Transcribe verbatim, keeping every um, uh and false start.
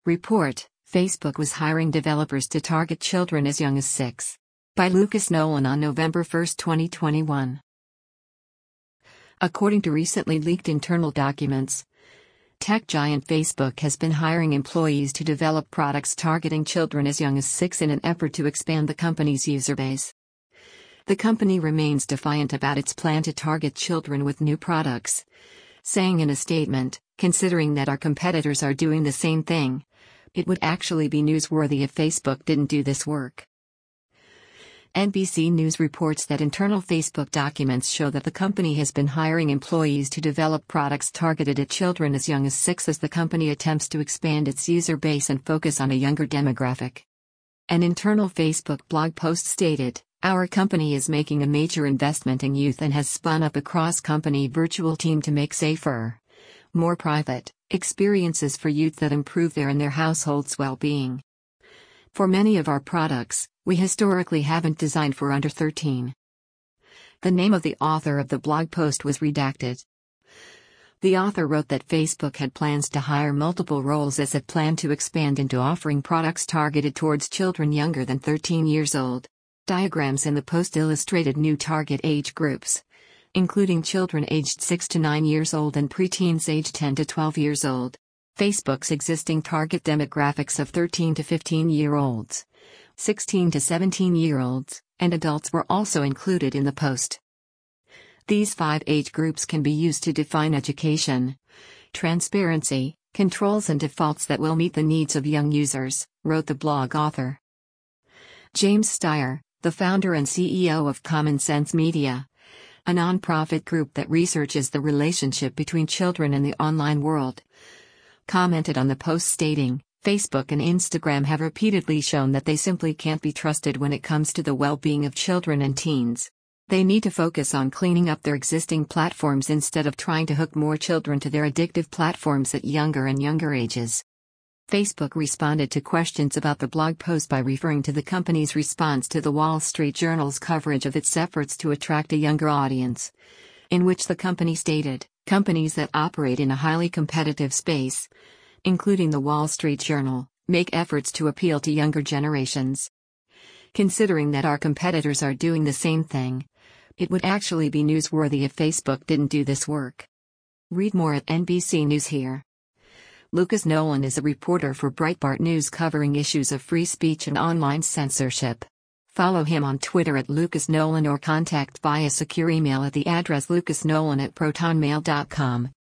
Report: Facebook was hiring developers to target children as young as six. By Lucas Nolan on November first, twenty twenty-one. According to recently leaked internal documents, tech giant Facebook has been hiring employees to develop products targeting children as young as six in an effort to expand the company's user base. The company remains defiant about its plan to target children with new products, saying in a statement, "Considering that our competitors are doing the same thing, it would actually be newsworthy if Facebook didn't do this work." N B C News reports that internal Facebook documents show that the company has been hiring employees to develop products targeted at children as young as six as the company attempts to expand its user base and focus on a younger demographic. An internal Facebook blog post stated, "Our company is making a major investment in youth and has spun up a cross-company virtual team to make safer, more private experiences for youth that improve their and their households' well-being. For many of our products, we historically haven't designed for under thirteen. The name of the author of the blog post was redacted. The author wrote that Facebook had plans to hire multiple roles as it planned to expand into offering products targeted towards children younger than thirteen years old. Diagrams in the post illustrated new target age groups, including children aged six to nine years old and preteens aged ten to twelve years old. Facebook's existing target demographics of thirteen to fifteen-year-olds, sixteen to seventeen-year-olds, and adults were also included in the post. These five age groups can be used to define education, transparency, controls and defaults that will meet the needs of young users, wrote the blog author. James Steyer, the founder and C E O of Common Sense Media, a nonprofit group that researches the relationship between children and the online world, commented on the post stating, "Facebook and Instagram have repeatedly shown that they simply can't be trusted when it comes to the well-being of children and teens. They need to focus on cleaning up their existing platforms instead of trying to hook more children to their addictive platforms at younger and younger ages." Facebook responded to questions about the blog post by referring to the company's response to the Wall Street Journal's coverage of its efforts to attract a younger audience, in which the company stated, "Companies that operate in a highly competitive space, including the Wall Street Journal, make efforts to appeal to younger generations. Considering that our competitors are doing the same thing, it would actually be newsworthy if Facebook didn't do this work." Read more at N B C News here. Lucas Nolan is a reporter for Breitbart News covering issues of free speech and online censorship. Follow him on Twitter at Lucas Nolan or contact via secure email at the address lucasnolan at protonmail dot com.